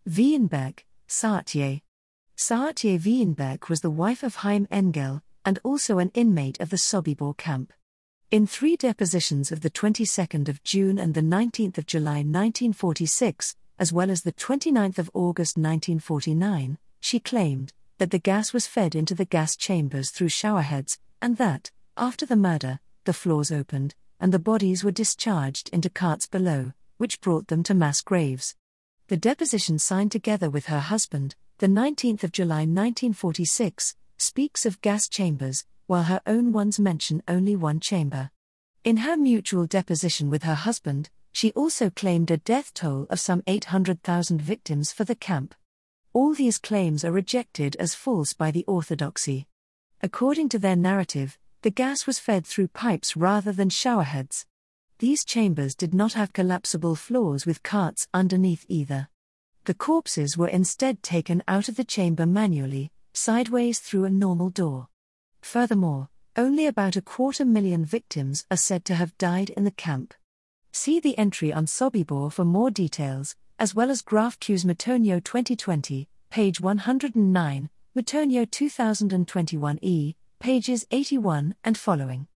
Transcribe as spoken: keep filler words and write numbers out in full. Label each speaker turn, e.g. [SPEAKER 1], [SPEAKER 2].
[SPEAKER 1] Wienberg, Saartje. Saartje Wienberg was the wife of Chaim Engel, and also an inmate of the Sobibor camp. In three depositions of the twenty-second of June and the nineteenth of July nineteen forty-six, as well as the twenty-ninth of August nineteen forty-nine, she claimed that the gas was fed into the gas chambers through showerheads, and that, after the murder, the floors opened, and the bodies were discharged into carts below, which brought them to mass graves. The deposition signed together with her husband, the nineteenth of July nineteen forty-six, speaks of gas chambers, while her own ones mention only one chamber. In her mutual deposition with her husband, she also claimed a death toll of some eight hundred thousand victims for the camp. All these claims are rejected as false by the orthodoxy. According to their narrative, the gas was fed through pipes rather than showerheads. These chambers did not have collapsible floors with carts underneath either. The corpses were instead taken out of the chamber manually, sideways through a normal door. Furthermore, only about a quarter million victims are said to have died in the camp. See the entry on Sobibor for more details, as well as GraphQ's Matonio twenty twenty, page one hundred nine, Matonio two thousand twenty-one E, pages eighty-one and following.